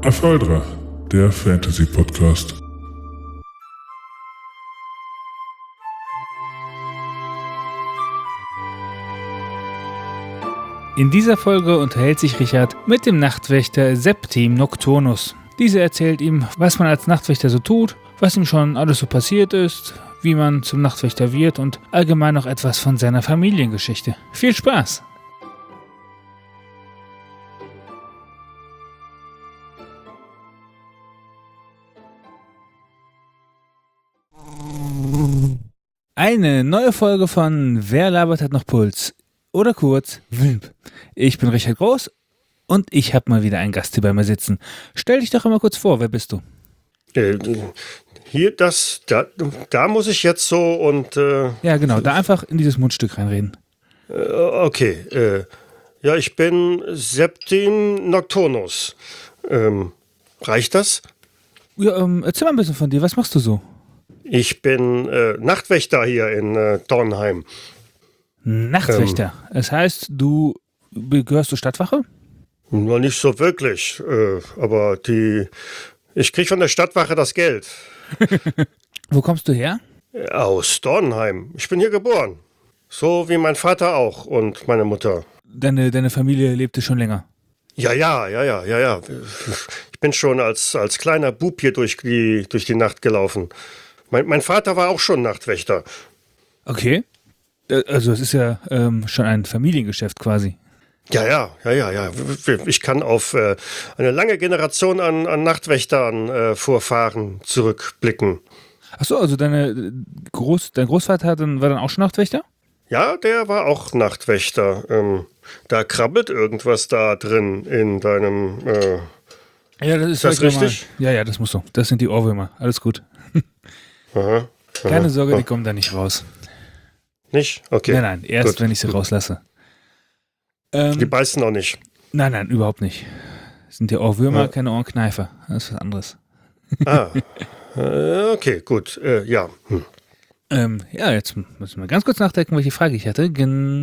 Ephaldra, der Fantasy-Podcast. In dieser Folge unterhält sich Richard mit dem Nachtwächter Septim Nocturnus. Dieser erzählt ihm, was man als Nachtwächter so tut, was ihm schon alles so passiert ist, wie man zum Nachtwächter wird und allgemein noch etwas von seiner Familiengeschichte. Viel Spaß! Eine neue Folge von Wer labert hat noch Puls? Oder kurz, Wimp. Ich bin Richard Groß und ich habe mal wieder einen Gast hier bei mir sitzen. Stell dich doch einmal kurz vor, wer bist du? Hier, da muss ich jetzt so und... Ja, genau, da einfach in dieses Mundstück reinreden. Okay, ja, ich bin Septim Nocturnus. Reicht das? Ja, erzähl mal ein bisschen von dir, was machst du so? Ich bin Nachtwächter hier in Dornheim. Nachtwächter. Das heißt, du gehörst zur Stadtwache? Noch nicht so wirklich, aber ich krieg von der Stadtwache das Geld. Wo kommst du her? Aus Dornheim. Ich bin hier geboren. So wie mein Vater auch und meine Mutter. Deine Familie lebte schon länger. Ja. Ich bin schon als kleiner Bub hier durch die Nacht gelaufen. Mein Vater war auch schon Nachtwächter. Okay. Also es ist ja schon ein Familiengeschäft quasi. Ja. Ich kann auf eine lange Generation an Nachtwächtern Vorfahren zurückblicken. Achso, also dein Großvater war dann auch schon Nachtwächter? Ja, der war auch Nachtwächter. Da krabbelt irgendwas da drin in deinem... Ja, das ist das richtig? Ja, das muss so. Das sind die Ohrwürmer. Alles gut. Aha. Keine Sorge, die kommen da nicht raus. Nicht? Okay. Nein, erst Gut. wenn ich sie rauslasse. Die beißen auch nicht. Nein, überhaupt nicht. Das sind ja Ohrwürmer, keine Ohrenkneifer. Das ist was anderes. Okay, gut. Ja. Ja, jetzt müssen wir ganz kurz nachdenken, welche Frage ich hatte.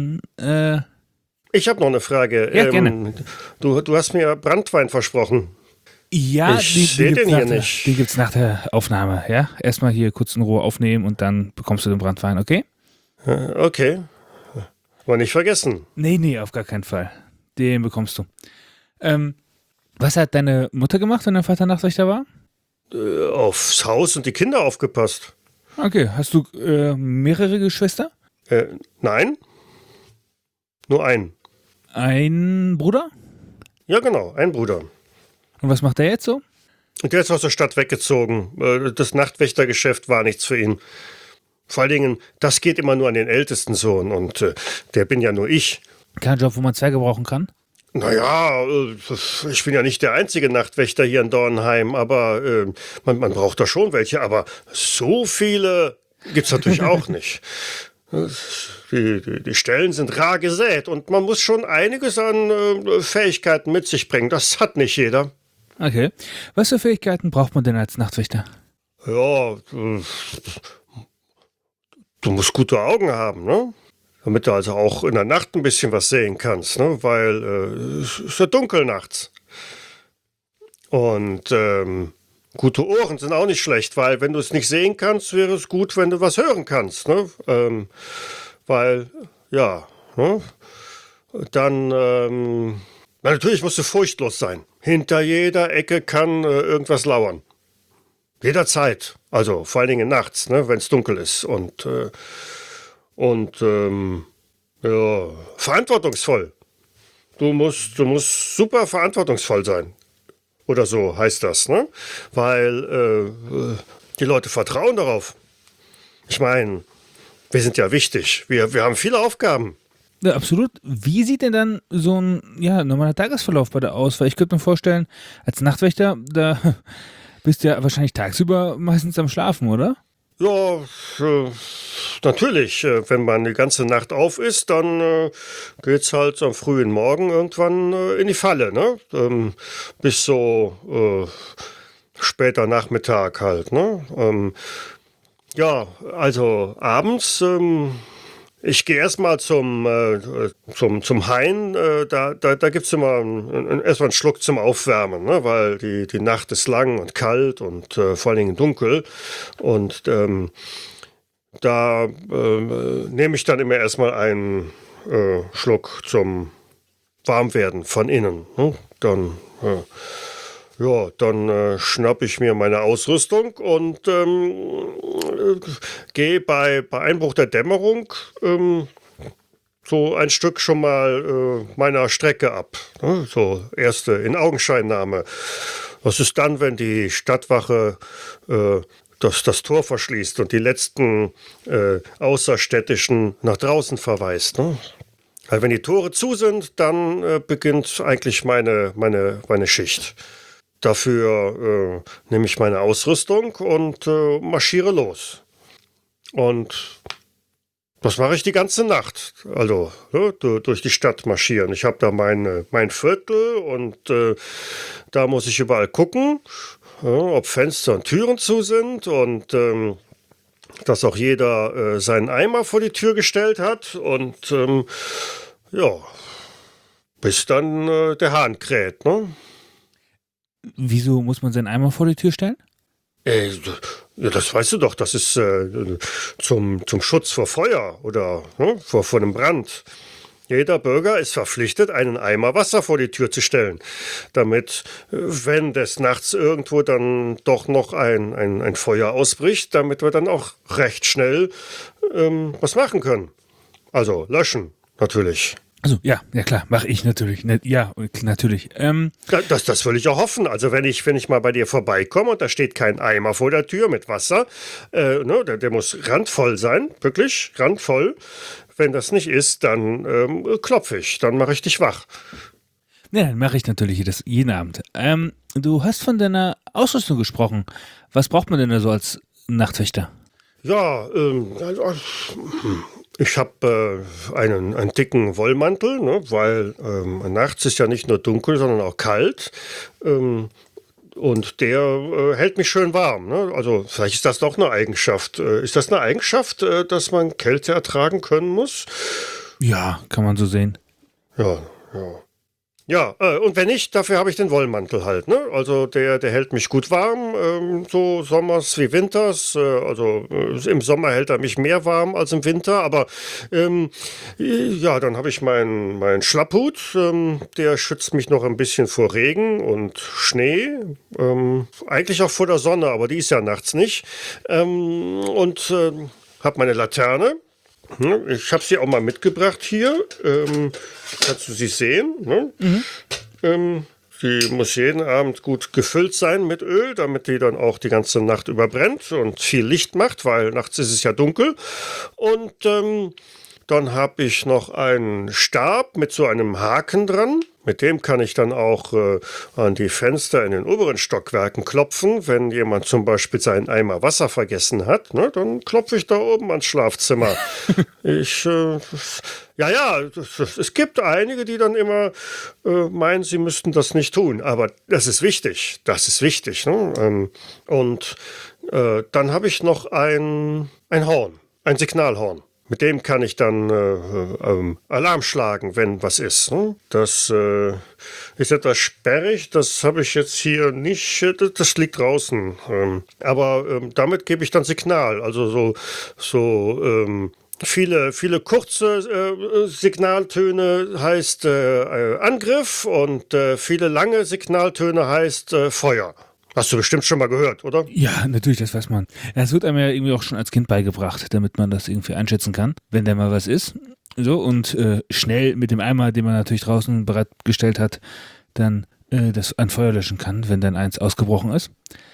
Ich habe noch eine Frage. Ja, gerne. Du hast mir Branntwein versprochen. Ja, Ich sehe den hier nicht. Den gibt's nach der Aufnahme, ja? Erstmal hier kurz in Ruhe aufnehmen und dann bekommst du den Branntwein, okay? Okay. War nicht vergessen. Nee, auf gar keinen Fall. Den bekommst du. Was hat deine Mutter gemacht, wenn dein Vater Nachtwächter war? Aufs Haus und die Kinder aufgepasst. Okay, hast du mehrere Geschwister? Nein. Nur ein. Ein Bruder? Ja, genau, ein Bruder. Und was macht der jetzt so? Und der ist aus der Stadt weggezogen. Das Nachtwächtergeschäft war nichts für ihn. Vor allen Dingen, das geht immer nur an den ältesten Sohn und der bin ja nur ich. Kein Job, wo man zwei gebrauchen kann? Naja, ich bin ja nicht der einzige Nachtwächter hier in Dornheim, aber man braucht da schon welche, aber so viele gibt's natürlich auch nicht. Die Stellen sind rar gesät und man muss schon einiges an Fähigkeiten mit sich bringen. Das hat nicht jeder. Okay. Was für Fähigkeiten braucht man denn als Nachtwächter? Ja, du musst gute Augen haben, ne? Damit du also auch in der Nacht ein bisschen was sehen kannst, ne? Weil es ist ja dunkel nachts. Und gute Ohren sind auch nicht schlecht, weil wenn du es nicht sehen kannst, wäre es gut, wenn du was hören kannst, ne? Weil, ja, ne? Dann, na, natürlich musst du furchtlos sein. Hinter jeder Ecke kann irgendwas lauern. Jederzeit. Also vor allen Dingen nachts, ne, wenn es dunkel ist. Und ja, verantwortungsvoll. Du musst super verantwortungsvoll sein. Oder so heißt das, ne? Weil die Leute vertrauen darauf. Ich meine, wir sind ja wichtig. Wir haben viele Aufgaben. Ja, absolut. Wie sieht denn dann so ein normaler Tagesverlauf bei dir aus? Weil ich könnte mir vorstellen, als Nachtwächter, da bist du ja wahrscheinlich tagsüber meistens am Schlafen, oder? Ja, natürlich. Wenn man die ganze Nacht auf ist, dann geht's halt am frühen Morgen irgendwann in die Falle, ne? Bis so später Nachmittag halt, ne? Ja, also abends Ich gehe erstmal zum Hain, da gibt es immer erstmal einen Schluck zum Aufwärmen, ne? Weil die Nacht ist lang und kalt und vor allen Dingen dunkel. Und da nehme ich dann immer erstmal einen Schluck zum Warmwerden von innen. Ne? Dann schnappe ich mir meine Ausrüstung und gehe bei Einbruch der Dämmerung so ein Stück schon mal meiner Strecke ab. Ne? So erste In-Augenscheinnahme. Was ist dann, wenn die Stadtwache das Tor verschließt und die letzten Außerstädtischen nach draußen verweist? Ne? Weil wenn die Tore zu sind, dann beginnt eigentlich meine Schicht. Dafür nehme ich meine Ausrüstung und marschiere los. Und das mache ich die ganze Nacht. Also durch die Stadt marschieren. Ich habe da mein Viertel und da muss ich überall gucken, ob Fenster und Türen zu sind und dass auch jeder seinen Eimer vor die Tür gestellt hat. Und bis dann der Hahn kräht, ne? Wieso muss man seinen Eimer vor die Tür stellen? Ja, das weißt du doch, das ist zum Schutz vor Feuer oder vor einem Brand. Jeder Bürger ist verpflichtet, einen Eimer Wasser vor die Tür zu stellen, damit, wenn des Nachts irgendwo dann doch noch ein Feuer ausbricht, damit wir dann auch recht schnell was machen können. Also löschen, natürlich. Also ja klar, mache ich natürlich. Ja, natürlich. Das will ich auch hoffen. Also wenn ich mal bei dir vorbeikomme und da steht kein Eimer vor der Tür mit Wasser, der muss randvoll sein, wirklich randvoll. Wenn das nicht ist, dann klopfe ich, dann mache ich dich wach. Ja, dann mache ich natürlich jeden Abend. Du hast von deiner Ausrüstung gesprochen. Was braucht man denn da so als Nachtwächter? Ja, ich habe einen dicken Wollmantel, ne, weil nachts ist ja nicht nur dunkel, sondern auch kalt. Und der hält mich schön warm. Ne? Also vielleicht ist das doch eine Eigenschaft. Ist das eine Eigenschaft, dass man Kälte ertragen können muss? Ja, kann man so sehen. Ja. Ja, und wenn nicht, dafür habe ich den Wollmantel halt, ne? Also der hält mich gut warm, so sommers wie winters. Im Sommer hält er mich mehr warm als im Winter, aber dann habe ich meinen Schlapphut, der schützt mich noch ein bisschen vor Regen und Schnee, eigentlich auch vor der Sonne, aber die ist ja nachts nicht. Habe meine Laterne. Ich habe sie auch mal mitgebracht hier. Kannst du sie sehen? Ne? Mhm. Sie muss jeden Abend gut gefüllt sein mit Öl, damit die dann auch die ganze Nacht überbrennt und viel Licht macht, weil nachts ist es ja dunkel. Und dann habe ich noch einen Stab mit so einem Haken dran. Mit dem kann ich dann auch an die Fenster in den oberen Stockwerken klopfen. Wenn jemand zum Beispiel seinen Eimer Wasser vergessen hat, ne, dann klopfe ich da oben ans Schlafzimmer. Es gibt einige, die dann immer meinen, sie müssten das nicht tun. Aber das ist wichtig. Ne? Dann habe ich noch ein Horn, ein Signalhorn. Mit dem kann ich dann Alarm schlagen, wenn was ist. Ne? Das ist etwas sperrig, das habe ich jetzt hier nicht, das liegt draußen. Aber damit gebe ich dann Signal. Also viele kurze Signaltöne heißt Angriff und viele lange Signaltöne heißt Feuer. Hast du bestimmt schon mal gehört, oder? Ja, natürlich, das weiß man. Das wird einem ja irgendwie auch schon als Kind beigebracht, damit man das irgendwie einschätzen kann, wenn da mal was ist. So, und schnell mit dem Eimer, den man natürlich draußen bereitgestellt hat, dann das ein Feuer löschen kann, wenn dann eins ausgebrochen ist.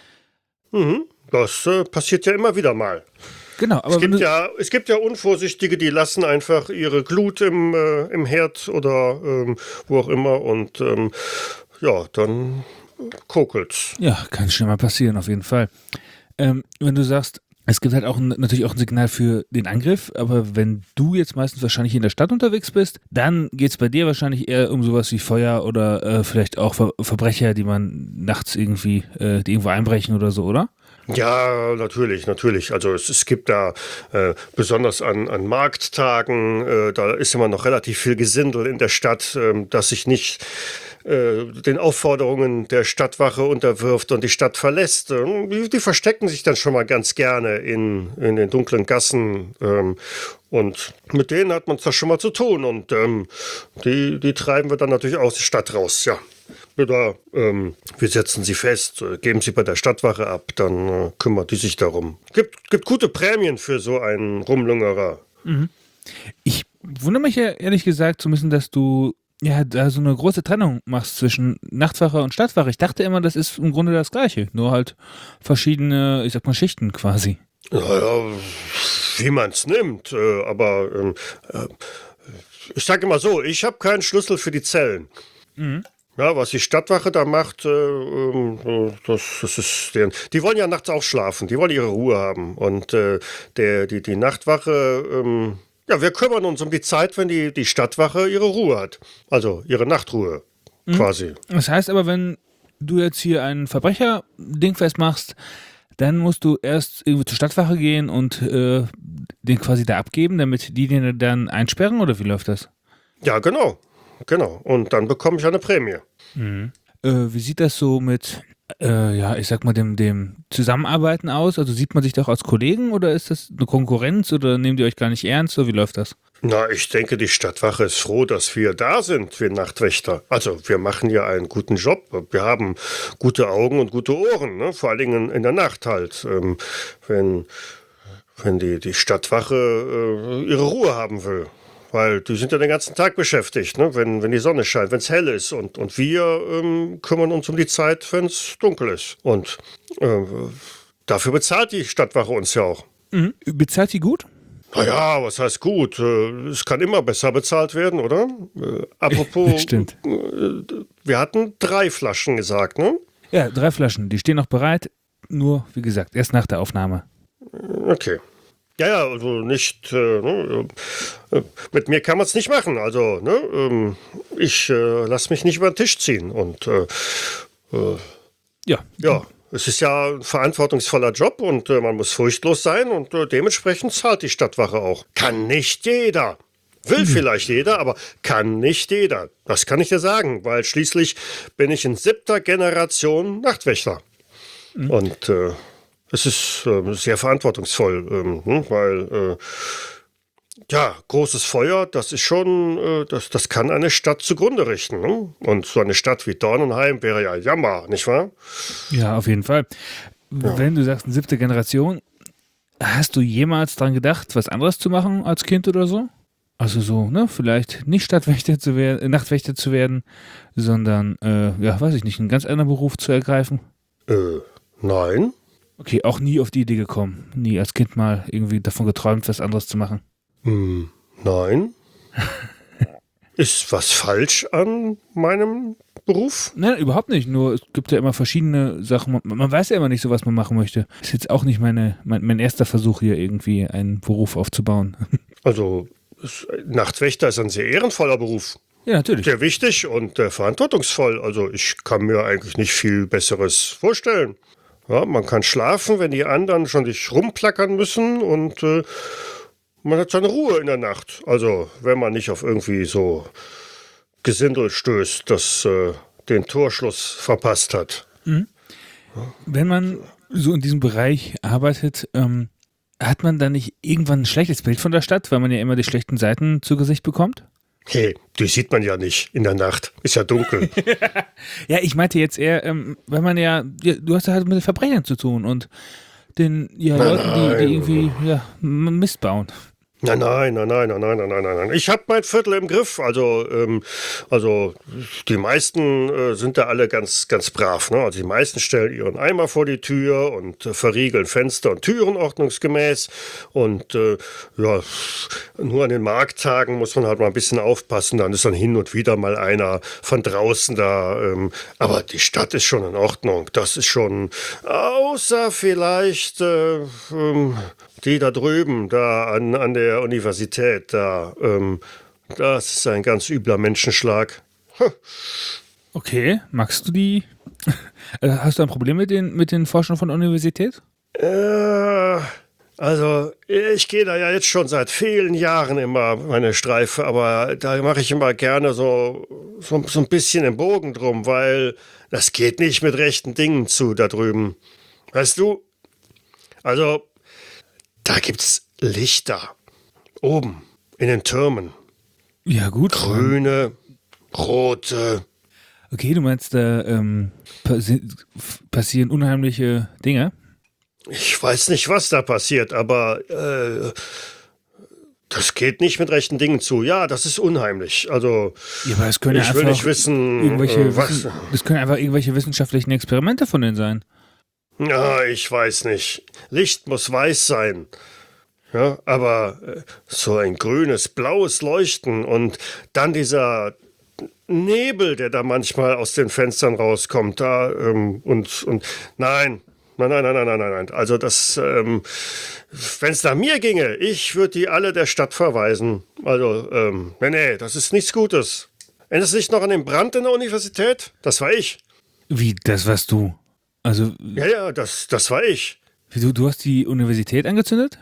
Das passiert ja immer wieder mal. Genau, aber es gibt ja Unvorsichtige, die lassen einfach ihre Glut im Herd oder wo auch immer und dann kokelt's. Ja, kann schon mal passieren, auf jeden Fall. Wenn du sagst, es gibt halt auch natürlich auch ein Signal für den Angriff, aber wenn du jetzt meistens wahrscheinlich in der Stadt unterwegs bist, dann geht es bei dir wahrscheinlich eher um sowas wie Feuer oder vielleicht auch Verbrecher, die man nachts irgendwie, die irgendwo einbrechen oder so, oder? Ja, natürlich. Also es gibt da besonders an Markttagen, da ist immer noch relativ viel Gesindel in der Stadt, das sich nicht den Aufforderungen der Stadtwache unterwirft und die Stadt verlässt. Die verstecken sich dann schon mal ganz gerne in den dunklen Gassen. Und mit denen hat man es schon mal zu tun. Und die treiben wir dann natürlich aus der Stadt raus, ja. Oder wir setzen sie fest, geben sie bei der Stadtwache ab, dann kümmert die sich darum. Gibt gute Prämien für so einen Rumlungerer. Ich wundere mich ja ehrlich gesagt so ein bisschen, dass du ja da so eine große Trennung machst zwischen Nachtwache und Stadtwache. Ich dachte immer, das ist im Grunde das Gleiche, nur halt verschiedene, ich sag mal, Schichten quasi. Naja, wie man es nimmt, aber ich sage immer so, ich habe keinen Schlüssel für die Zellen. Ja, was die Stadtwache da macht, das ist deren. Die wollen ja nachts auch schlafen, die wollen ihre Ruhe haben. Und die Nachtwache, ja, wir kümmern uns um die Zeit, wenn die Stadtwache ihre Ruhe hat. Also ihre Nachtruhe quasi. Das heißt aber, wenn du jetzt hier ein Verbrecher-Ding festmachst, dann musst du erst irgendwie zur Stadtwache gehen und den quasi da abgeben, damit die den dann einsperren, oder wie läuft das? Ja, genau. Und dann bekomme ich eine Prämie. Wie sieht das so mit, ja, ich sag mal, dem Zusammenarbeiten aus? Also sieht man sich doch als Kollegen oder ist das eine Konkurrenz oder nehmt ihr euch gar nicht ernst? Oder wie läuft das? Na, ich denke, die Stadtwache ist froh, dass wir da sind, wir Nachtwächter. Also, wir machen ja einen guten Job. Wir haben gute Augen und gute Ohren, ne? Vor allen Dingen in der Nacht halt. Wenn die Stadtwache ihre Ruhe haben will. Weil die sind ja den ganzen Tag beschäftigt, ne? Wenn die Sonne scheint, wenn es hell ist. Und wir kümmern uns um die Zeit, wenn es dunkel ist. Und dafür bezahlt die Stadtwache uns ja auch. Bezahlt die gut? Naja, was heißt gut? Es kann immer besser bezahlt werden, oder? Apropos, Stimmt. Wir hatten 3 Flaschen gesagt, ne? Ja, 3 Flaschen, die stehen noch bereit. Nur, wie gesagt, erst nach der Aufnahme. Okay. Ja, also nicht, mit mir kann man es nicht machen. Also, ne, ich lasse mich nicht über den Tisch ziehen. Und Ja. es ist ja ein verantwortungsvoller Job und man muss furchtlos sein und dementsprechend zahlt die Stadtwache auch. Kann nicht jeder. Will vielleicht jeder, aber kann nicht jeder. Das kann ich dir sagen, weil schließlich bin ich in 7. Generation Nachtwächter. Und es ist sehr verantwortungsvoll, weil ja, großes Feuer, das ist schon, das kann eine Stadt zugrunde richten. Ne? Und so eine Stadt wie Dornenheim wäre ja Jammer, nicht wahr? Ja, auf jeden Fall. Ja. Wenn du sagst, 7. Generation, hast du jemals dran gedacht, was anderes zu machen als Kind oder so? Also so, ne, vielleicht nicht Nachtwächter zu werden, sondern, ja, weiß ich nicht, einen ganz anderen Beruf zu ergreifen? Nein. Okay, auch nie auf die Idee gekommen. Nie als Kind mal irgendwie davon geträumt, was anderes zu machen. Nein. Ist was falsch an meinem Beruf? Nein, überhaupt nicht. Nur es gibt ja immer verschiedene Sachen. Man weiß ja immer nicht so, was man machen möchte. Das ist jetzt auch nicht mein erster Versuch, hier irgendwie einen Beruf aufzubauen. Also, Nachtwächter ist ein sehr ehrenvoller Beruf. Ja, natürlich. Sehr wichtig und verantwortungsvoll. Also, ich kann mir eigentlich nicht viel Besseres vorstellen. Ja, man kann schlafen, wenn die anderen schon sich rumplackern müssen und man hat seine Ruhe in der Nacht. Also, wenn man nicht auf irgendwie so Gesindel stößt, das den Torschluss verpasst hat. Wenn man so in diesem Bereich arbeitet, hat man dann nicht irgendwann ein schlechtes Bild von der Stadt, weil man ja immer die schlechten Seiten zu Gesicht bekommt? Hey, die sieht man ja nicht in der Nacht. Ist ja dunkel. Ja, ich meinte jetzt eher, weil man ja, du hast ja halt mit Verbrechern zu tun und den Leuten, die irgendwie Mist bauen. Nein. Ich habe mein Viertel im Griff. Also die meisten sind da alle ganz, ganz brav. Ne? Also die meisten stellen ihren Eimer vor die Tür und verriegeln Fenster und Türen ordnungsgemäß. Und nur an den Markttagen muss man halt mal ein bisschen aufpassen. Dann ist dann hin und wieder mal einer von draußen da. Aber die Stadt ist schon in Ordnung. Das ist schon, außer vielleicht die da drüben, da an der Universität, das ist ein ganz übler Menschenschlag. Okay, magst du die? Hast du ein Problem mit den Forschern von der Universität? Also, ich gehe da ja jetzt schon seit vielen Jahren immer meine Streife, aber da mache ich immer gerne so ein bisschen im Bogen drum, weil das geht nicht mit rechten Dingen zu da drüben. Weißt du? Also, da gibt's Lichter. Oben, in den Türmen. Ja, gut. Grüne, rote. Okay, du meinst, da passieren unheimliche Dinge? Ich weiß nicht, was da passiert, aber das geht nicht mit rechten Dingen zu. Ja, das ist unheimlich. Also, Ja, aber es können ja ich will einfach nicht wissen, was. Das können einfach irgendwelche wissenschaftlichen Experimente von denen sein. Ja, ich weiß nicht. Licht muss weiß sein. Ja, aber so ein grünes, blaues Leuchten und dann dieser Nebel, der da manchmal aus den Fenstern rauskommt, da und nein. Nein. Also das, wenn es nach mir ginge, ich würde die alle der Stadt verweisen. Also, nee, das ist nichts Gutes. Erinnerst du dich noch an den Brand in der Universität? Das war ich. Wie, das warst du? Also, Ja, das war ich. wie, du hast die Universität angezündet?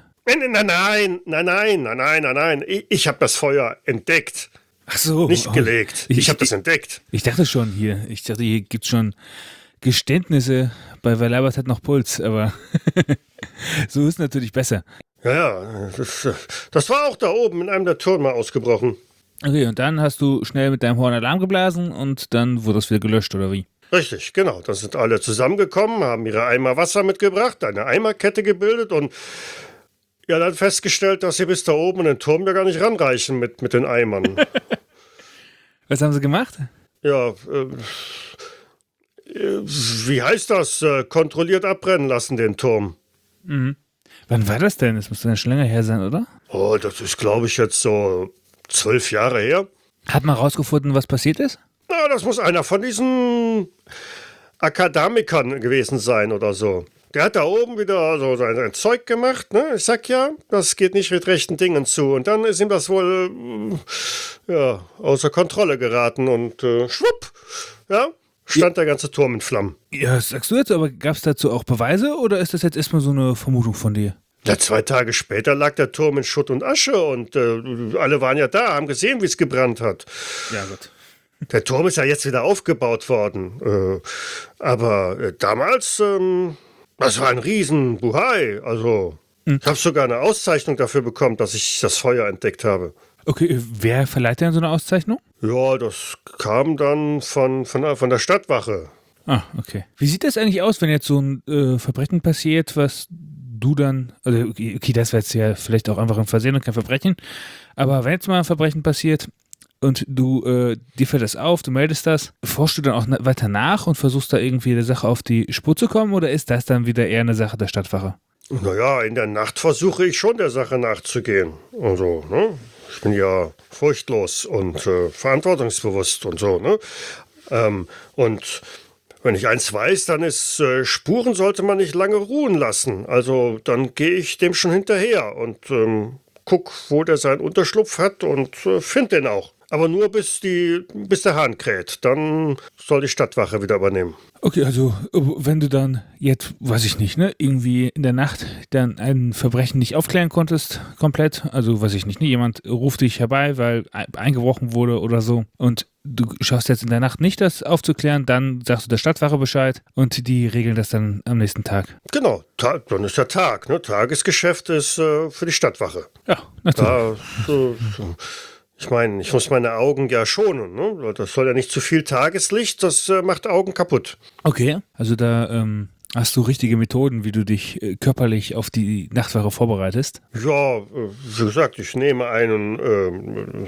Nein. Ich habe das Feuer entdeckt, Ach so. nicht gelegt. Ich habe das entdeckt. Ich dachte schon hier. Ich dachte, hier gibt's schon Geständnisse. Bei Wer labert hat noch Puls, aber so ist natürlich besser. Ja, das war auch da oben in einem der Türme ausgebrochen. Okay, und dann hast du schnell mit deinem Horn Alarm geblasen und dann wurde das wieder gelöscht, oder wie? Richtig, genau. Da sind alle zusammengekommen, haben ihre Eimer Wasser mitgebracht, eine Eimerkette gebildet und ja, dann festgestellt, dass sie bis da oben in den Turm ja gar nicht ranreichen mit den Eimern. Was haben sie gemacht? Ja, wie heißt das? Kontrolliert abbrennen lassen, den Turm. Wann war das denn? Das muss dann schon länger her sein, oder? Oh, das ist, glaube ich, jetzt so 12 Jahre her. Hat man rausgefunden, was passiert ist? Na, das muss einer von diesen Akademikern gewesen sein oder so. Der hat da oben wieder so sein Zeug gemacht, ne? Ich sag ja, das geht nicht mit rechten Dingen zu. Und dann ist ihm das wohl, außer Kontrolle geraten und schwupp, ja, stand der ganze Turm in Flammen. Ja, das sagst du jetzt, aber gab es dazu auch Beweise oder ist das jetzt erstmal so eine Vermutung von dir? Ja, 2 Tage später lag der Turm in Schutt und Asche und alle waren ja da, haben gesehen, wie es gebrannt hat. Ja, gut. Der Turm ist ja jetzt wieder aufgebaut worden. Aber damals, das war ein riesen Buhai. Also, ich habe sogar eine Auszeichnung dafür bekommen, dass ich das Feuer entdeckt habe. Okay, wer verleiht denn so eine Auszeichnung? Ja, das kam dann von der Stadtwache. Ah, okay. Wie sieht das eigentlich aus, wenn jetzt so ein Verbrechen passiert, was du dann, also okay, das wäre jetzt ja vielleicht auch einfach ein Versehen und kein Verbrechen, aber wenn jetzt mal ein Verbrechen passiert und du, dir fällt das auf, du meldest das, forschst du dann auch weiter nach und versuchst da irgendwie der Sache auf die Spur zu kommen oder ist das dann wieder eher eine Sache der Stadtwache? Naja, in der Nacht versuche ich schon der Sache nachzugehen. Also, ne? Ich bin ja furchtlos und verantwortungsbewusst und so, ne? Und wenn ich eins weiß, dann ist, Spuren sollte man nicht lange ruhen lassen. Also dann gehe ich dem schon hinterher und guck, wo der seinen Unterschlupf hat und find den auch. Aber nur bis der Hahn kräht. Dann soll die Stadtwache wieder übernehmen. Okay, also wenn du dann jetzt, weiß ich nicht, ne, irgendwie in der Nacht dann ein Verbrechen nicht aufklären konntest, komplett, also weiß ich nicht, ne, jemand ruft dich herbei, weil eingebrochen wurde oder so und du schaffst jetzt in der Nacht nicht, das aufzuklären, dann sagst du der Stadtwache Bescheid und die regeln das dann am nächsten Tag. Genau, dann ist der Tag. Ne? Tagesgeschäft ist für die Stadtwache. Ja, natürlich. Ich meine, ich muss meine Augen ja schonen. Ne? Das soll ja nicht zu viel Tageslicht, das macht Augen kaputt. Okay, also da hast du richtige Methoden, wie du dich körperlich auf die Nachtwache vorbereitest. Ja, wie gesagt, ich nehme einen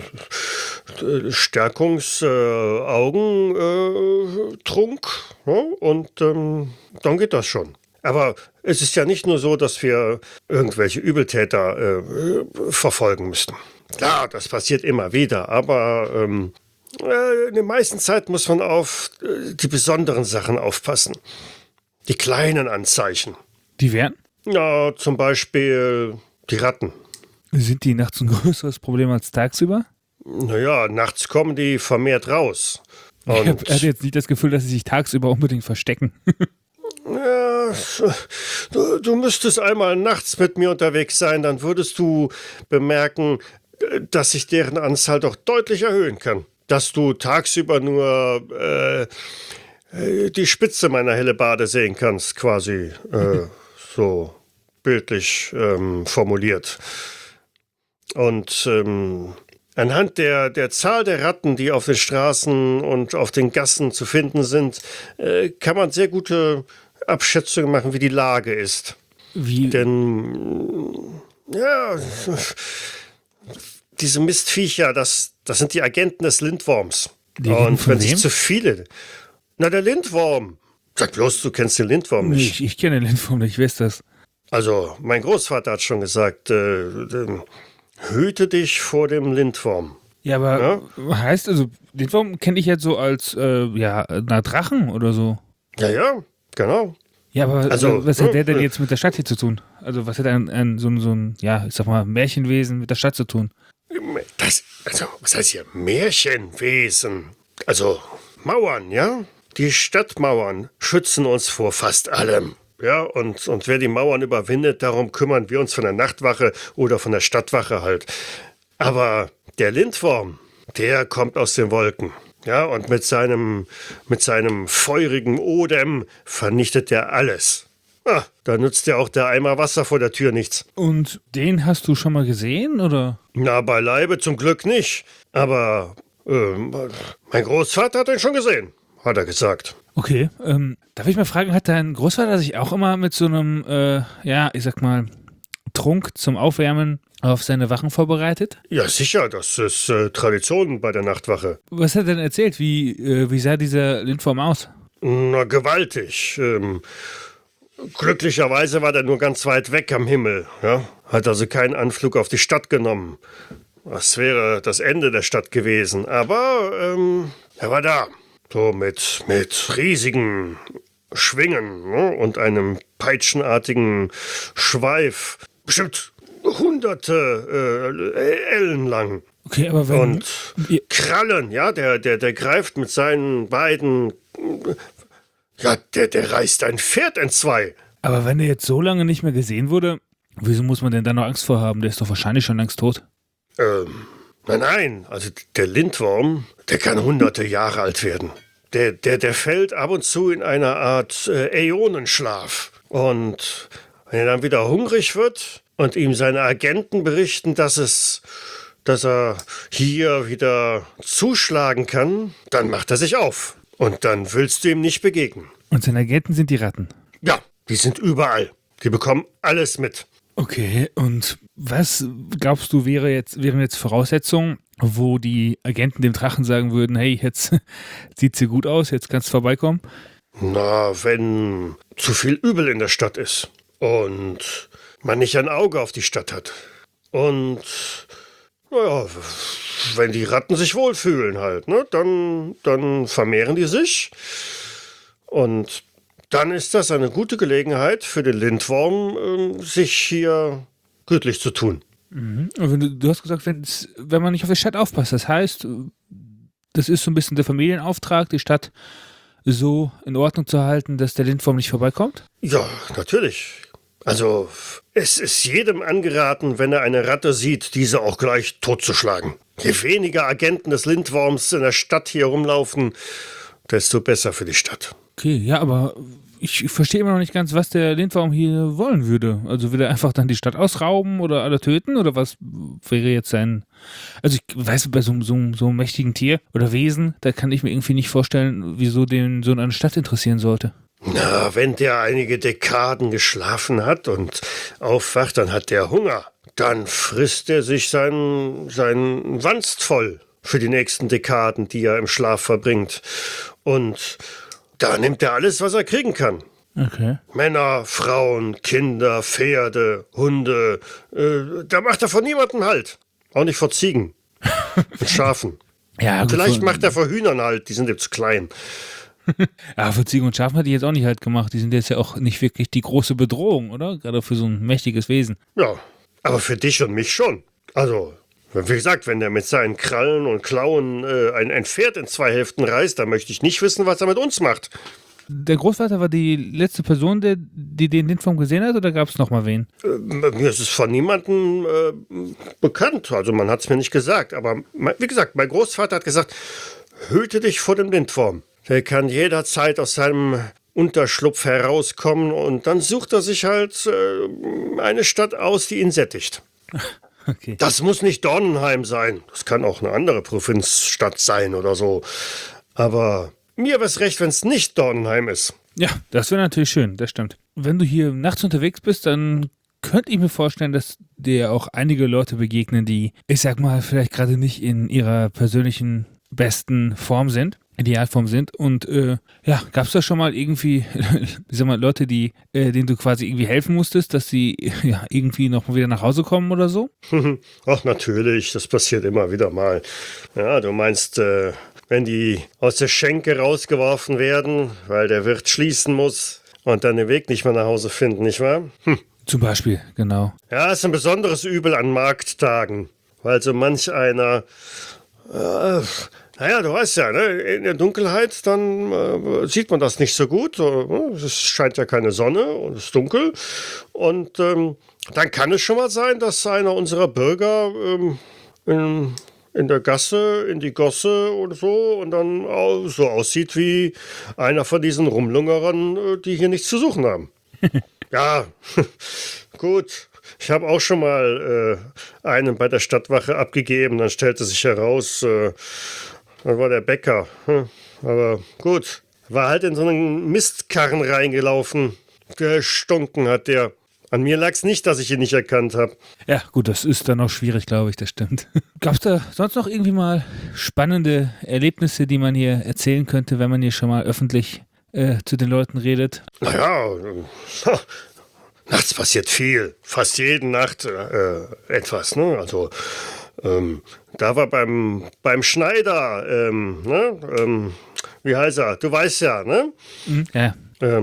Stärkungs-Augentrunk und dann geht das schon. Aber es ist ja nicht nur so, dass wir irgendwelche Übeltäter verfolgen müssten. Klar, das passiert immer wieder, aber in der meisten Zeit muss man auf die besonderen Sachen aufpassen. Die kleinen Anzeichen. Die wären? Ja, zum Beispiel die Ratten. Sind die nachts ein größeres Problem als tagsüber? Naja, nachts kommen die vermehrt raus. Ich hatte jetzt nicht das Gefühl, dass sie sich tagsüber unbedingt verstecken. Ja, du müsstest einmal nachts mit mir unterwegs sein, dann würdest du bemerken, dass ich deren Anzahl doch deutlich erhöhen kann. Dass du tagsüber nur die Spitze meiner Hellebarde sehen kannst, quasi so bildlich formuliert. Und anhand der Zahl der Ratten, die auf den Straßen und auf den Gassen zu finden sind, kann man sehr gute Abschätzungen machen, wie die Lage ist. Wie? Denn, ja, diese Mistviecher, das sind die Agenten des Lindworms. Und wenn sich zu viele... Na, der Lindwurm. Sag bloß, du kennst den Lindwurm nicht. Ich kenne den Lindwurm nicht, wer ist das? Also, mein Großvater hat schon gesagt, hüte dich vor dem Lindwurm. Ja, aber heißt, also, Lindwurm kenne ich jetzt so als, na, Drachen oder so. Ja, genau. Ja, aber also, was hat der denn jetzt mit der Stadt hier zu tun? Also, was hat so ein, ja, ich sag mal, Märchenwesen mit der Stadt zu tun? Was heißt hier? Märchenwesen. Also, Mauern, ja? Die Stadtmauern schützen uns vor fast allem. Ja, und wer die Mauern überwindet, darum kümmern wir uns von der Nachtwache oder von der Stadtwache halt. Aber der Lindwurm, der kommt aus den Wolken. Ja, und mit seinem feurigen Odem vernichtet er alles. Da nützt ja auch der Eimer Wasser vor der Tür nichts. Und den hast du schon mal gesehen, oder? Na, beileibe zum Glück nicht. Aber mein Großvater hat ihn schon gesehen, hat er gesagt. Okay, darf ich mal fragen, hat dein Großvater sich auch immer mit so einem, ich sag mal, Trunk zum Aufwärmen auf seine Wachen vorbereitet? Ja, sicher, das ist Tradition bei der Nachtwache. Was hat er denn erzählt? Wie sah dieser Lindwurm aus? Na, gewaltig. Glücklicherweise war der nur ganz weit weg am Himmel. Ja? Hat also keinen Anflug auf die Stadt genommen. Das wäre das Ende der Stadt gewesen. Aber er war da. So mit riesigen Schwingen, ne? Und einem peitschenartigen Schweif. Bestimmt hunderte Ellen lang. Okay, aber und Krallen, ja, der greift mit seinen beiden... Ja, der reißt ein Pferd entzwei. Aber wenn er jetzt so lange nicht mehr gesehen wurde, wieso muss man denn da noch Angst vor haben? Der ist doch wahrscheinlich schon längst tot. Nein, also der Lindwurm, der kann hunderte Jahre alt werden. Der fällt ab und zu in einer Art Äonenschlaf. Und wenn er dann wieder hungrig wird und ihm seine Agenten berichten, dass er hier wieder zuschlagen kann, dann macht er sich auf. Und dann willst du ihm nicht begegnen. Und seine Agenten sind die Ratten? Ja, die sind überall. Die bekommen alles mit. Okay, und was glaubst du wären jetzt Voraussetzungen, wo die Agenten dem Drachen sagen würden, hey, jetzt sieht's hier gut aus, jetzt kannst du vorbeikommen? Na, wenn zu viel Übel in der Stadt ist und man nicht ein Auge auf die Stadt hat. Und, naja, wenn die Ratten sich wohlfühlen halt, ne, dann vermehren die sich. Und dann ist das eine gute Gelegenheit für den Lindwurm, sich hier gütlich zu tun. Mhm. Du hast gesagt, wenn man nicht auf die Stadt aufpasst, das heißt, das ist so ein bisschen der Familienauftrag, die Stadt so in Ordnung zu halten, dass der Lindwurm nicht vorbeikommt? Ja, natürlich. Also, es ist jedem angeraten, wenn er eine Ratte sieht, diese auch gleich totzuschlagen. Je weniger Agenten des Lindwurms in der Stadt hier rumlaufen, desto besser für die Stadt. Okay, ja, aber ich verstehe immer noch nicht ganz, was der Lindwurm hier wollen würde. Also will er einfach dann die Stadt ausrauben oder alle töten? Oder was wäre jetzt sein... Also ich weiß, bei so einem mächtigen Tier oder Wesen, da kann ich mir irgendwie nicht vorstellen, wieso den so eine Stadt interessieren sollte. Na, wenn der einige Dekaden geschlafen hat und aufwacht, dann hat der Hunger. Dann frisst er sich seinen Wanst voll für die nächsten Dekaden, die er im Schlaf verbringt. Und da nimmt er alles, was er kriegen kann. Okay. Männer, Frauen, Kinder, Pferde, Hunde. Da macht er vor niemandem Halt. Auch nicht vor Ziegen und Schafen. Ja, gut, vielleicht macht er vor Hühnern Halt, die sind jetzt klein. Ja, für Ziegen und Schafen hat die jetzt auch nicht halt gemacht. Die sind jetzt ja auch nicht wirklich die große Bedrohung, oder? Gerade für so ein mächtiges Wesen. Ja, aber für dich und mich schon. Also, wie gesagt, wenn der mit seinen Krallen und Klauen ein Pferd in zwei Hälften reißt, dann möchte ich nicht wissen, was er mit uns macht. Der Großvater war die letzte Person, die den Lindwurm gesehen hat, oder gab es noch mal wen? Mir ist es von niemandem bekannt, also man hat es mir nicht gesagt, aber wie gesagt, mein Großvater hat gesagt, hüte dich vor dem Lindwurm. Der kann jederzeit aus seinem Unterschlupf herauskommen und dann sucht er sich halt eine Stadt aus, die ihn sättigt. Okay. Das muss nicht Dornenheim sein, das kann auch eine andere Provinzstadt sein oder so, aber mir wäre es recht, wenn es nicht Dornenheim ist. Ja, das wäre natürlich schön, das stimmt. Wenn du hier nachts unterwegs bist, dann könnte ich mir vorstellen, dass dir auch einige Leute begegnen, die, ich sag mal, vielleicht gerade nicht in ihrer persönlichen besten Form sind, Idealform sind. Und ja, gab es da schon mal irgendwie, ich sag mal, Leute, denen du quasi irgendwie helfen musstest, dass sie ja irgendwie noch mal wieder nach Hause kommen oder so? Ach, natürlich, das passiert immer wieder mal. Ja, du meinst, wenn die aus der Schenke rausgeworfen werden, weil der Wirt schließen muss und dann den Weg nicht mehr nach Hause finden, nicht wahr? Zum Beispiel, genau. Ja, ist ein besonderes Übel an Markttagen, weil so manch einer, naja, du weißt ja, ne, in der Dunkelheit, dann sieht man das nicht so gut. Es scheint ja keine Sonne und es ist dunkel. Und dann kann es schon mal sein, dass einer unserer Bürger in der Gasse, in die Gosse oder so und dann so aussieht wie einer von diesen Rumlungerern, die hier nichts zu suchen haben. Ja, gut. Ich habe auch schon mal einen bei der Stadtwache abgegeben, dann stellte sich heraus, dann war der Bäcker. Aber gut, war halt in so einen Mistkarren reingelaufen. Gestunken hat der. An mir lag es nicht, dass ich ihn nicht erkannt habe. Ja, gut, das ist dann auch schwierig, glaube ich, das stimmt. Gab es da sonst noch irgendwie mal spannende Erlebnisse, die man hier erzählen könnte, wenn man hier schon mal öffentlich zu den Leuten redet? Naja, nachts passiert viel. Fast jede Nacht etwas, ne? Also, da war beim Schneider, ne? Wie heißt er? Du weißt ja, ne? Ja.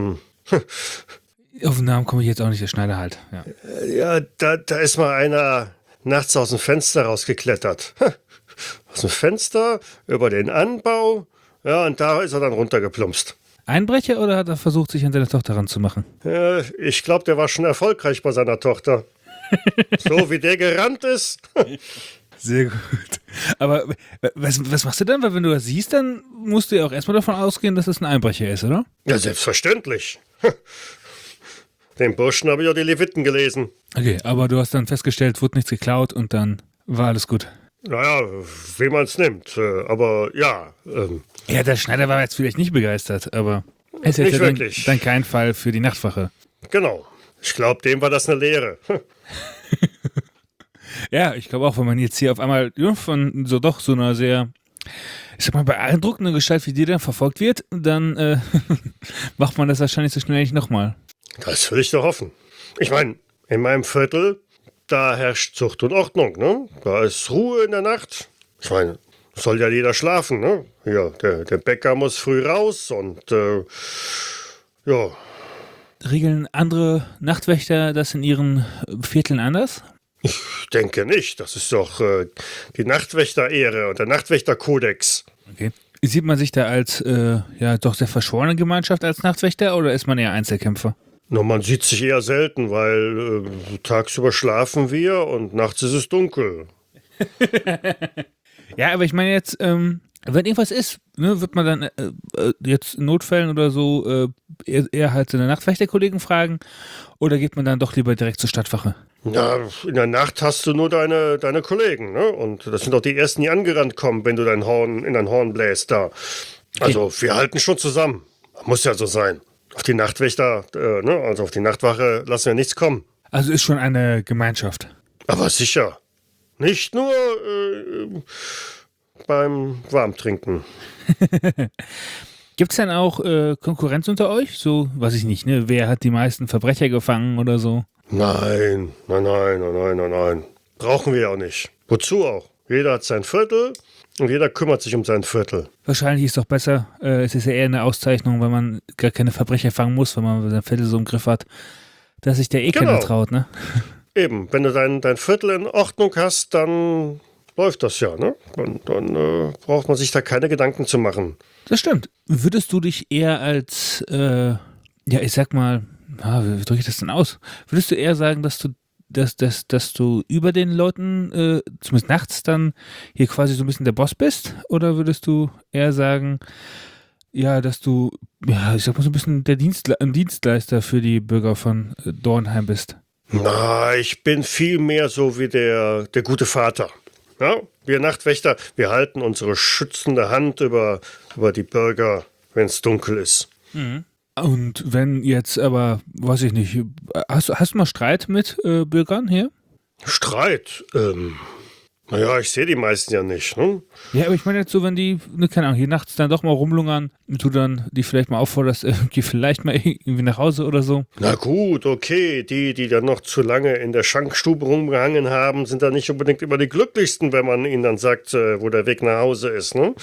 Auf den Namen komme ich jetzt auch nicht, der Schneider halt. Ja, Ja, da ist mal einer nachts aus dem Fenster rausgeklettert. Aus dem Fenster, über den Anbau, ja, und da ist er dann runtergeplumpst. Einbrecher oder hat er versucht, sich an seine Tochter ranzumachen? Ich glaube, der war schon erfolgreich bei seiner Tochter. So wie der gerannt ist. Sehr gut. Aber was machst du dann? Weil wenn du das siehst, dann musst du ja auch erstmal davon ausgehen, dass es ein Einbrecher ist, oder? Ja, selbstverständlich. Den Burschen habe ich auch die Leviten gelesen. Okay, aber du hast dann festgestellt, wurde nichts geklaut und dann war alles gut. Naja, wie man es nimmt. Aber ja. Ja, der Schneider war jetzt vielleicht nicht begeistert, aber es ist Nicht ja wirklich. dann kein Fall für die Nachtwache. Genau. Ich glaube, dem war das eine Lehre. Ja, ich glaube auch, wenn man jetzt hier auf einmal von so einer sehr, ich sag mal, beeindruckenden Gestalt wie dir dann verfolgt wird, dann macht man das wahrscheinlich so schnell nicht nochmal. Das will ich doch hoffen. Ich meine, in meinem Viertel, da herrscht Zucht und Ordnung, ne? Da ist Ruhe in der Nacht. Ich meine, soll ja jeder schlafen, ne? Ja, der Bäcker muss früh raus und ja. Regeln andere Nachtwächter das in ihren Vierteln anders? Ich denke nicht. Das ist doch die Nachtwächter-Ehre und der Nachtwächter-Kodex. Okay. Sieht man sich da als ja doch sehr verschworene Gemeinschaft als Nachtwächter oder ist man eher Einzelkämpfer? Nur man sieht sich eher selten, weil tagsüber schlafen wir und nachts ist es dunkel. Ja, aber ich meine jetzt, wenn irgendwas ist, ne, wird man dann jetzt in Notfällen oder so eher halt seine Nachtwächterkollegen fragen oder geht man dann doch lieber direkt zur Stadtwache? Ja, in der Nacht hast du nur deine Kollegen, ne? Und das sind doch die Ersten, die angerannt kommen, wenn du in dein Horn bläst da. Also wir halten schon zusammen. Muss ja so sein. Auf die Nachtwächter, ne? Also auf die Nachtwache lassen wir nichts kommen. Also ist schon eine Gemeinschaft. Aber sicher. Nicht nur beim Warmtrinken. Gibt es denn auch Konkurrenz unter euch? So, weiß ich nicht, ne? Wer hat die meisten Verbrecher gefangen oder so? Nein. Brauchen wir ja auch nicht. Wozu auch? Jeder hat sein Viertel und jeder kümmert sich um sein Viertel. Wahrscheinlich ist es doch besser, es ist ja eher eine Auszeichnung, wenn man gar keine Verbrecher fangen muss, wenn man sein Viertel so im Griff hat, dass sich der keiner traut, ne? Eben, wenn du dein Viertel in Ordnung hast, dann läuft das ja, ne? Dann braucht man sich da keine Gedanken zu machen. Das stimmt. Würdest du dich eher als, ich sag mal, wie drücke ich das denn aus? Würdest du eher sagen, dass du über den Leuten, zumindest nachts, dann hier quasi so ein bisschen der Boss bist? Oder würdest du eher sagen, ja, dass du, ich sag mal so ein bisschen ein Dienstleister für die Bürger von Dornheim bist? Na, ich bin viel mehr so wie der gute Vater. Ja, wir Nachtwächter, wir halten unsere schützende Hand über die Bürger, wenn es dunkel ist. Mhm. Und wenn jetzt aber, weiß ich nicht, hast du mal Streit mit Bürgern hier? Streit? Naja, ich sehe die meisten ja nicht. Ne? Ja, aber ich meine jetzt so, wenn die, keine Ahnung, hier nachts dann doch mal rumlungern und du dann die vielleicht mal aufforderst, geh vielleicht mal irgendwie nach Hause oder so. Na gut, okay, die dann noch zu lange in der Schankstube rumgehangen haben, sind dann nicht unbedingt immer die glücklichsten, wenn man ihnen dann sagt, wo der Weg nach Hause ist. Ne?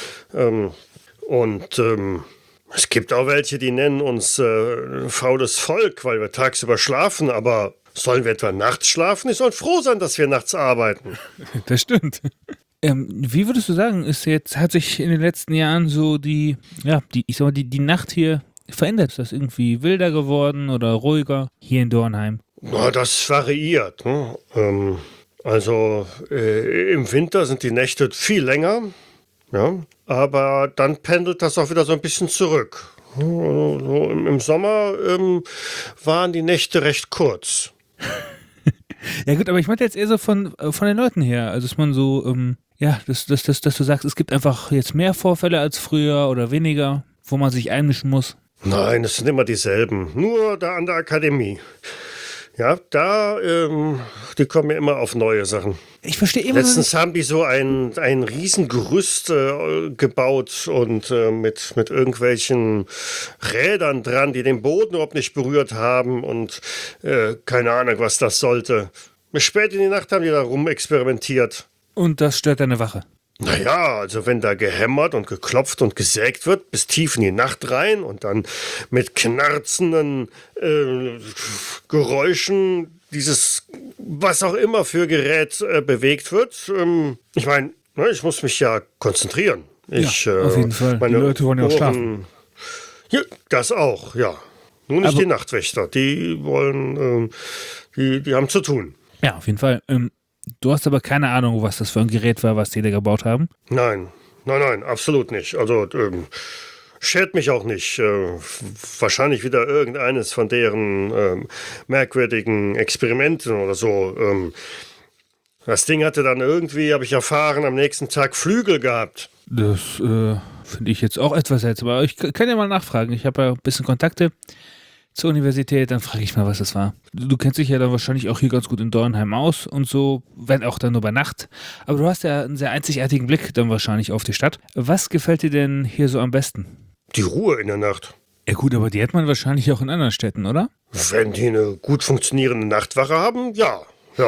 Es gibt auch welche, die nennen uns faules Volk, weil wir tagsüber schlafen, aber sollen wir etwa nachts schlafen? Ich soll froh sein, dass wir nachts arbeiten. Das stimmt. Wie würdest du sagen, hat sich in den letzten Jahren so die Nacht hier verändert? Ist das irgendwie wilder geworden oder ruhiger hier in Dornheim? Na, das variiert. Ne? Im Winter sind die Nächte viel länger, ja, aber dann pendelt das auch wieder so ein bisschen zurück. So im Sommer waren die Nächte recht kurz. Ja gut, aber ich meinte jetzt eher so von den Leuten her. Also dass man so, dass du sagst, es gibt einfach jetzt mehr Vorfälle als früher oder weniger, wo man sich einmischen muss. Nein, es sind immer dieselben. Nur da an der Akademie. Ja, die kommen ja immer auf neue Sachen. Ich verstehe immer Letztens haben die so ein Riesengerüst gebaut und mit irgendwelchen Rädern dran, die den Boden überhaupt nicht berührt haben und keine Ahnung, was das sollte. Bis spät in die Nacht haben die da rumexperimentiert. Und das stört deine Wache? Naja, also wenn da gehämmert und geklopft und gesägt wird, bis tief in die Nacht rein und dann mit knarzenden Geräuschen dieses, was auch immer für Gerät bewegt wird. Ich meine, ich muss mich ja konzentrieren. Auf jeden Fall. Die Leute wollen ja auch schlafen. Ja, das auch, ja. Nur nicht die Nachtwächter. Die wollen, die haben zu tun. Ja, auf jeden Fall. Du hast aber keine Ahnung, was das für ein Gerät war, was die da gebaut haben? Nein, absolut nicht. Also, schert mich auch nicht. Wahrscheinlich wieder irgendeines von deren merkwürdigen Experimenten oder so. Das Ding hatte dann irgendwie, habe ich erfahren, am nächsten Tag Flügel gehabt. Das finde ich jetzt auch etwas seltsam. Aber ich kann ja mal nachfragen. Ich habe ja ein bisschen Kontakte zur Universität, dann frage ich mal, was das war. Du kennst dich ja dann wahrscheinlich auch hier ganz gut in Dornheim aus und so, wenn auch dann nur bei Nacht. Aber du hast ja einen sehr einzigartigen Blick dann wahrscheinlich auf die Stadt. Was gefällt dir denn hier so am besten? Die Ruhe in der Nacht. Ja gut, aber die hat man wahrscheinlich auch in anderen Städten, oder? Wenn die eine gut funktionierende Nachtwache haben, ja.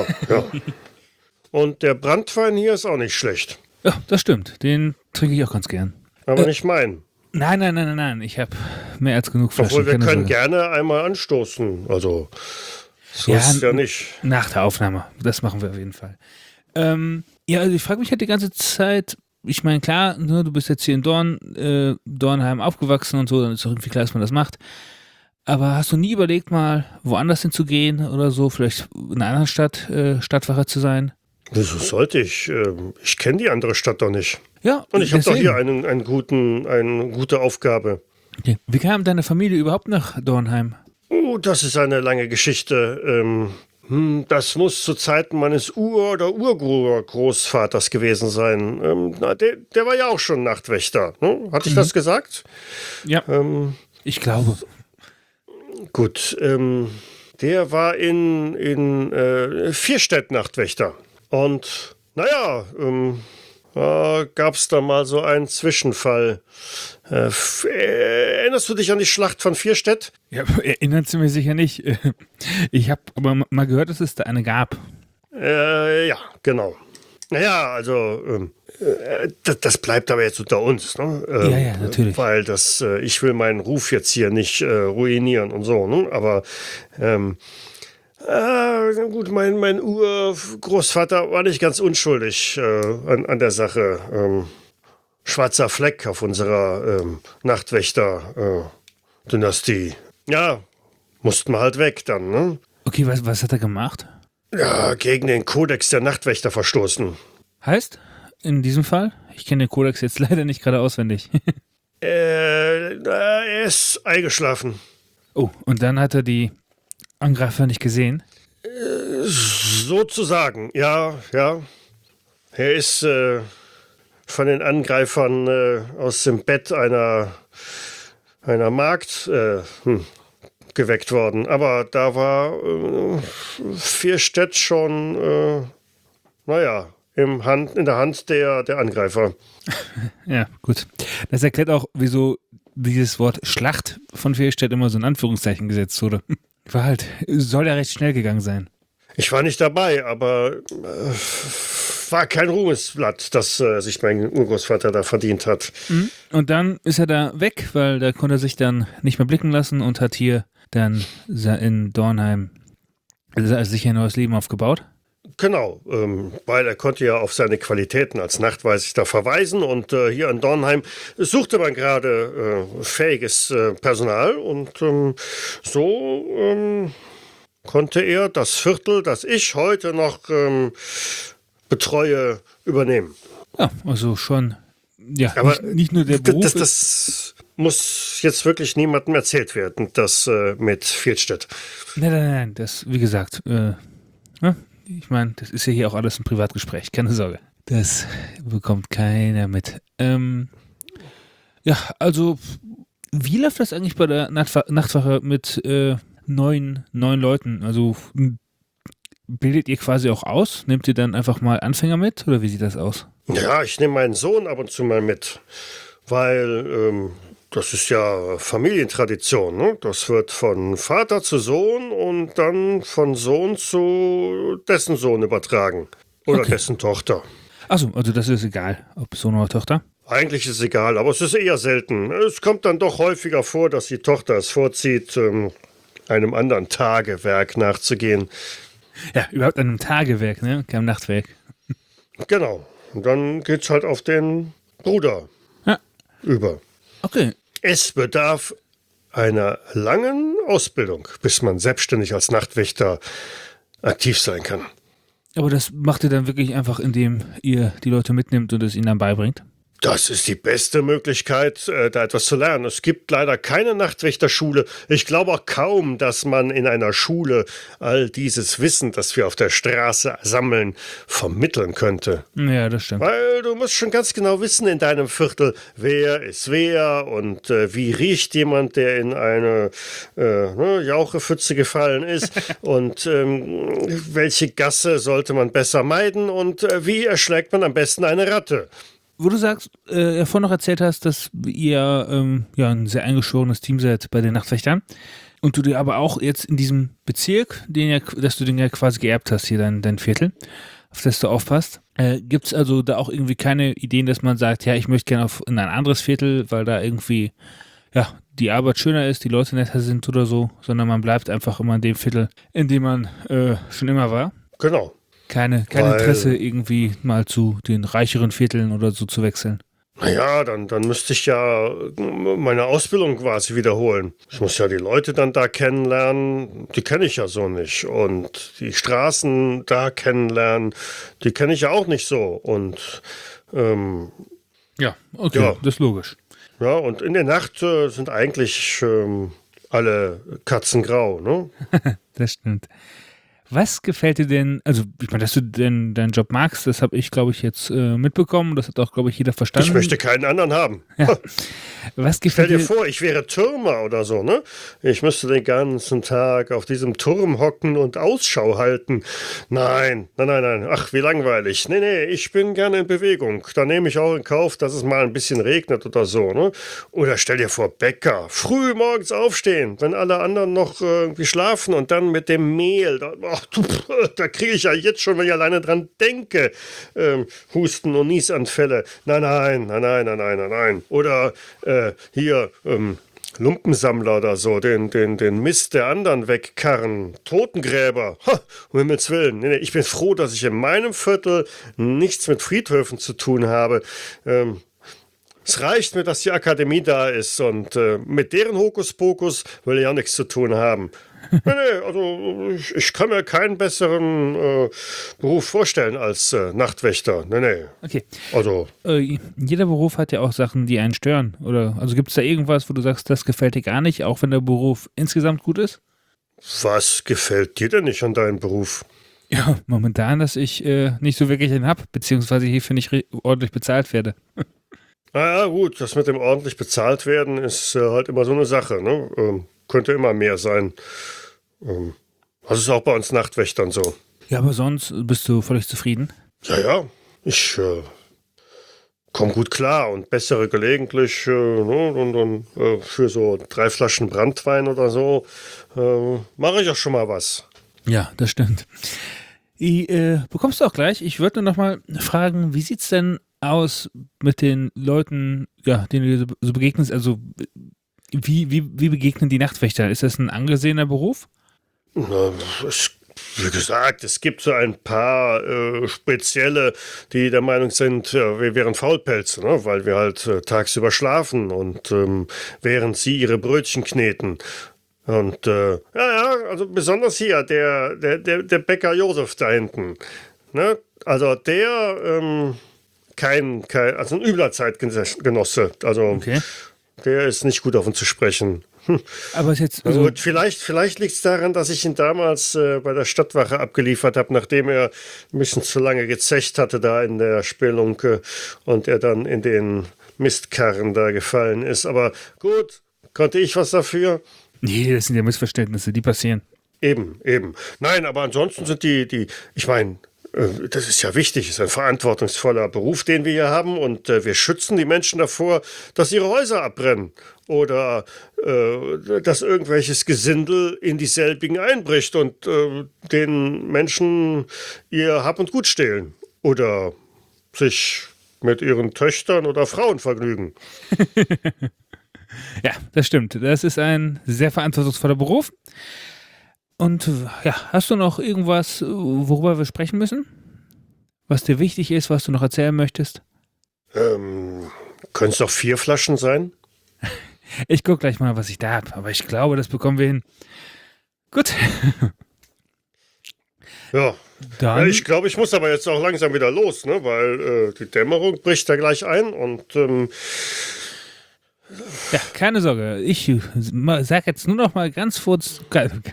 Und der Branntwein hier ist auch nicht schlecht. Ja, das stimmt. Den trinke ich auch ganz gern. Aber nicht meinen. Nein. Ich habe mehr als genug Flaschen. Obwohl, wir können gerne einmal anstoßen. Also, so ist es ja nicht. Nach der Aufnahme. Das machen wir auf jeden Fall. Also ich frage mich halt die ganze Zeit, ich meine, klar, du bist jetzt hier in Dornheim aufgewachsen und so, dann ist doch irgendwie klar, dass man das macht. Aber hast du nie überlegt, mal woanders hinzugehen oder so, vielleicht in einer anderen Stadt Stadtwache zu sein? Wieso sollte ich? Ich kenne die andere Stadt doch nicht. Ja, und ich habe doch hier eine gute Aufgabe. Okay. Wie kam deine Familie überhaupt nach Dornheim? Oh, das ist eine lange Geschichte. Das muss zu Zeiten meines oder Urgroßvaters gewesen sein. Der war ja auch schon Nachtwächter. Ne? Hatte ich das gesagt? Ja, ich glaube. Gut, der war in Vierstedt Nachtwächter. Und naja, gab es da mal so einen Zwischenfall. Erinnerst du dich an die Schlacht von Vierstedt? Ja, erinnerst du mich sicher nicht. Ich habe aber mal gehört, dass es da eine gab. Ja, genau. Naja, also das bleibt aber jetzt unter uns. Ne? Ja, natürlich. Weil ich will meinen Ruf jetzt hier nicht ruinieren und so. Ne? Aber Gut, mein Urgroßvater war nicht ganz unschuldig an der Sache. Schwarzer Fleck auf unserer Nachtwächter-Dynastie. Ja, mussten wir halt weg dann, ne? Okay, was hat er gemacht? Ja, gegen den Kodex der Nachtwächter verstoßen. Heißt, in diesem Fall, ich kenne den Kodex jetzt leider nicht gerade auswendig. Er ist eingeschlafen. Oh, und dann hat er die Angreifer nicht gesehen? Sozusagen, ja. Er ist von den Angreifern aus dem Bett einer Magd geweckt worden. Aber da war Vierstedt schon, in der Hand der Angreifer. Ja, gut. Das erklärt auch, wieso dieses Wort Schlacht von Vierstedt immer so in Anführungszeichen gesetzt wurde. Soll ja recht schnell gegangen sein. Ich war nicht dabei, aber war kein Ruhmesblatt, das sich mein Urgroßvater da verdient hat. Und dann ist er da weg, weil da konnte er sich dann nicht mehr blicken lassen und hat hier dann in Dornheim sich ein neues Leben aufgebaut. Genau, weil er konnte ja auf seine Qualitäten als Nachtwächter verweisen und hier in Dornheim suchte man gerade fähiges Personal und so konnte er das Viertel, das ich heute noch betreue, übernehmen. Ja, also schon, ja, aber nicht nur der Beruf. Das muss jetzt wirklich niemandem erzählt werden, das mit Vierstedt. Nein, das, wie gesagt, ich meine, das ist ja hier auch alles ein Privatgespräch, keine Sorge. Das bekommt keiner mit. Ja, also, wie läuft das eigentlich bei der Nachtwache mit neun Leuten? Also, bildet ihr quasi auch aus? Nehmt ihr dann einfach mal Anfänger mit oder wie sieht das aus? Ja, ich nehme meinen Sohn ab und zu mal mit, weil das ist ja Familientradition, ne? Das wird von Vater zu Sohn und dann von Sohn zu dessen Sohn übertragen. Oder dessen Tochter. Achso, also das ist egal, ob Sohn oder Tochter? Eigentlich ist es egal, aber es ist eher selten. Es kommt dann doch häufiger vor, dass die Tochter es vorzieht, einem anderen Tagewerk nachzugehen. Ja, überhaupt einem Tagewerk, ne? Kein Nachtwerk. Genau. Und dann geht's halt auf den Bruder über. Okay. Es bedarf einer langen Ausbildung, bis man selbstständig als Nachtwächter aktiv sein kann. Aber das macht ihr dann wirklich einfach, indem ihr die Leute mitnimmt und es ihnen dann beibringt? Das ist die beste Möglichkeit, da etwas zu lernen. Es gibt leider keine Nachtwächterschule. Ich glaube auch kaum, dass man in einer Schule all dieses Wissen, das wir auf der Straße sammeln, vermitteln könnte. Ja, das stimmt. Weil du musst schon ganz genau wissen in deinem Viertel, wer ist wer und wie riecht jemand, der in eine Jauchepfütze gefallen ist und welche Gasse sollte man besser meiden und wie erschlägt man am besten eine Ratte. Wo du sagst, vorhin noch erzählt hast, dass ihr ein sehr eingeschworenes Team seid bei den Nachtwächtern und du dir aber auch jetzt in diesem Bezirk, dass du den ja quasi geerbt hast, hier dein Viertel, auf das du aufpasst, gibt es also da auch irgendwie keine Ideen, dass man sagt, ja, ich möchte gerne in ein anderes Viertel, weil da irgendwie die Arbeit schöner ist, die Leute netter sind oder so, sondern man bleibt einfach immer in dem Viertel, in dem man schon immer war? Genau. Kein Interesse, irgendwie mal zu den reicheren Vierteln oder so zu wechseln. Naja, dann müsste ich ja meine Ausbildung quasi wiederholen. Ich muss ja die Leute dann da kennenlernen, die kenne ich ja so nicht. Und die Straßen da kennenlernen, die kenne ich ja auch nicht so. Und ja, okay, das ist logisch. Ja, und in der Nacht sind eigentlich alle Katzen grau, ne? Das stimmt. Was gefällt dir denn, also ich meine, dass du deinen Job magst, das habe ich, glaube ich, jetzt mitbekommen. Das hat auch, glaube ich, jeder verstanden. Ich möchte keinen anderen haben. Ja. Was gefällt Stell dir vor, ich wäre Türmer oder so, ne? Ich müsste den ganzen Tag auf diesem Turm hocken und Ausschau halten. Nein. Ach, wie langweilig. Nee, ich bin gerne in Bewegung. Da nehme ich auch in Kauf, dass es mal ein bisschen regnet oder so, ne? Oder stell dir vor, Bäcker. Früh morgens aufstehen, wenn alle anderen noch irgendwie schlafen und dann mit dem Mehl. Da kriege ich ja jetzt schon, wenn ich alleine dran denke, Husten- und Niesanfälle. Nein. Oder hier Lumpensammler oder so, den Mist der anderen wegkarren, Totengräber, um Himmels Willen. Nee, ich bin froh, dass ich in meinem Viertel nichts mit Friedhöfen zu tun habe. Es reicht mir, dass die Akademie da ist und mit deren Hokuspokus will ich auch nichts zu tun haben. Nee, also ich kann mir keinen besseren Beruf vorstellen als Nachtwächter. Nee. Okay. Also. Jeder Beruf hat ja auch Sachen, die einen stören. Oder also gibt es da irgendwas, wo du sagst, das gefällt dir gar nicht, auch wenn der Beruf insgesamt gut ist? Was gefällt dir denn nicht an deinem Beruf? Ja, momentan, dass ich nicht so wirklich einen habe, beziehungsweise hierfür nicht ordentlich bezahlt werde. Ja, gut, das mit dem ordentlich bezahlt werden ist halt immer so eine Sache, ne? Könnte immer mehr sein. Das ist auch bei uns Nachtwächtern so. Ja, aber sonst bist du völlig zufrieden? Ja, ich komme gut klar und bessere gelegentlich und für so 3 Flaschen Branntwein oder so mache ich auch schon mal was. Ja, das stimmt. Bekommst du auch gleich. Ich würde nur noch mal fragen, wie sieht's denn aus mit den Leuten, ja, denen du so begegnest? Also wie begegnen die Nachtwächter? Ist das ein angesehener Beruf? Wie gesagt, es gibt so ein paar Spezielle, die der Meinung sind, wir wären Faulpelze, ne? Weil wir halt tagsüber schlafen und während sie ihre Brötchen kneten. Und also besonders hier, der Bäcker Josef da hinten. Ne? Also der also ein übler Zeitgenosse. Also Okay. der ist nicht gut auf uns zu sprechen. Aber ist jetzt Also vielleicht liegt es daran, dass ich ihn damals bei der Stadtwache abgeliefert habe, nachdem er ein bisschen zu lange gezecht hatte da in der Spelunke und er dann in den Mistkarren da gefallen ist. Aber gut, konnte ich was dafür? Nee, das sind ja Missverständnisse, die passieren. Eben. Nein, aber ansonsten sind ich meine, das ist ja wichtig, ist ein verantwortungsvoller Beruf, den wir hier haben und wir schützen die Menschen davor, dass ihre Häuser abbrennen oder dass irgendwelches Gesindel in dieselbigen einbricht und den Menschen ihr Hab und Gut stehlen oder sich mit ihren Töchtern oder Frauen vergnügen. Ja, das stimmt. Das ist ein sehr verantwortungsvoller Beruf. Und ja, hast du noch irgendwas, worüber wir sprechen müssen? Was dir wichtig ist, was du noch erzählen möchtest? Können es doch 4 Flaschen sein? Ich gucke gleich mal, was ich da habe. Aber ich glaube, das bekommen wir hin. Gut. Ja. Dann, Ich glaube, ich muss aber jetzt auch langsam wieder los, ne? Weil die Dämmerung bricht da gleich ein und ja, keine Sorge. Ich sage jetzt nur noch mal ganz kurz,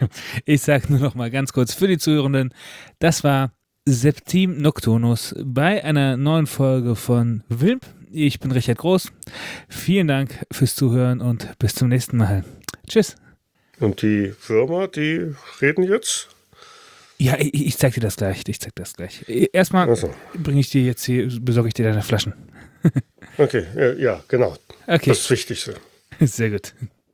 für die Zuhörenden, das war Septim Nocturnus bei einer neuen Folge von Wilp. Ich bin Richard Groß. Vielen Dank fürs Zuhören und bis zum nächsten Mal. Tschüss. Und die Firma, die reden jetzt? Ja, ich zeig dir das gleich. Erstmal besorge ich dir deine Flaschen. Okay, ja, genau. Okay. Das ist das Wichtigste. Sehr gut.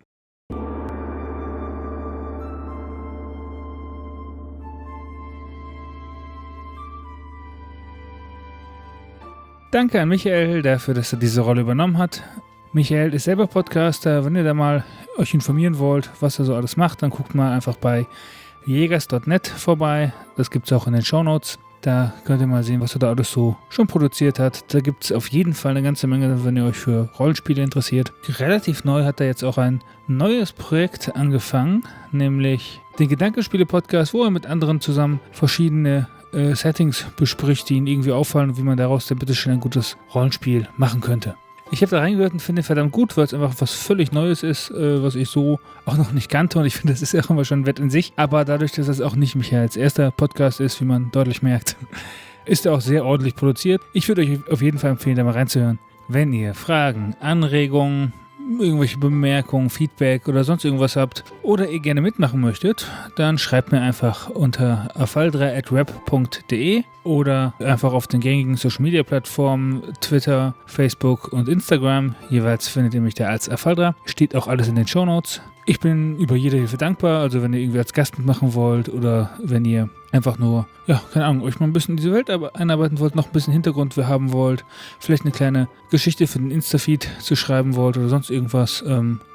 Danke an Michael dafür, dass er diese Rolle übernommen hat. Michael ist selber Podcaster. Wenn ihr da mal euch informieren wollt, was er so alles macht, dann guckt mal einfach bei jägers.net vorbei. Das gibt es auch in den Shownotes. Da könnt ihr mal sehen, was er da alles so schon produziert hat. Da gibt es auf jeden Fall eine ganze Menge, wenn ihr euch für Rollenspiele interessiert. Relativ neu hat er jetzt auch ein neues Projekt angefangen, nämlich den Gedankenspiele-Podcast, wo er mit anderen zusammen verschiedene Settings bespricht, die ihn irgendwie auffallen und wie man daraus dann bitte schön ein gutes Rollenspiel machen könnte. Ich habe da reingehört und finde verdammt gut, weil es einfach was völlig Neues ist, was ich so auch noch nicht kannte. Und ich finde, das ist ja auch immer schon ein Wett in sich. Aber dadurch, dass das auch nicht Michaels erster Podcast ist, wie man deutlich merkt, ist er auch sehr ordentlich produziert. Ich würde euch auf jeden Fall empfehlen, da mal reinzuhören. Wenn ihr Fragen, Anregungen, irgendwelche Bemerkungen, Feedback oder sonst irgendwas habt oder ihr gerne mitmachen möchtet, dann schreibt mir einfach unter afaldra@rap.de oder einfach auf den gängigen Social Media Plattformen Twitter, Facebook und Instagram. Jeweils findet ihr mich da als Afaldra. Steht auch alles in den Shownotes. Ich bin über jede Hilfe dankbar, also wenn ihr irgendwie als Gast mitmachen wollt oder wenn ihr einfach nur, ja, keine Ahnung, euch mal ein bisschen in diese Welt einarbeiten wollt, noch ein bisschen Hintergrund haben wollt, vielleicht eine kleine Geschichte für den Insta-Feed zu schreiben wollt oder sonst irgendwas,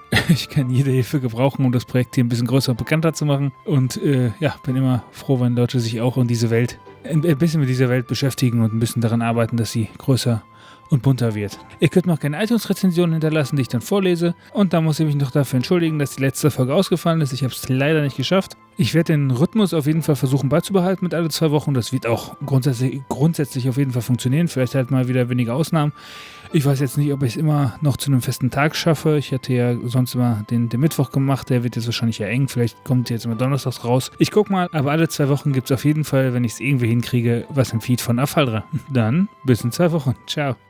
Ich kann jede Hilfe gebrauchen, um das Projekt hier ein bisschen größer und bekannter zu machen. Und bin immer froh, wenn Leute sich auch ein bisschen mit dieser Welt beschäftigen und ein bisschen daran arbeiten, dass sie größer und bunter wird. Ihr könnt noch gerne iTunes-Rezensionen hinterlassen, die ich dann vorlese. Und da muss ich mich noch dafür entschuldigen, dass die letzte Folge ausgefallen ist. Ich habe es leider nicht geschafft. Ich werde den Rhythmus auf jeden Fall versuchen beizubehalten mit alle 2 Wochen. Das wird auch grundsätzlich auf jeden Fall funktionieren. Vielleicht halt mal wieder weniger Ausnahmen. Ich weiß jetzt nicht, ob ich es immer noch zu einem festen Tag schaffe. Ich hatte ja sonst immer den Mittwoch gemacht. Der wird jetzt wahrscheinlich ja eng. Vielleicht kommt jetzt immer donnerstags raus. Ich guck mal. Aber alle 2 Wochen gibt es auf jeden Fall, wenn ich es irgendwie hinkriege, was im Feed von Afaldra. Dann bis in 2 Wochen. Ciao.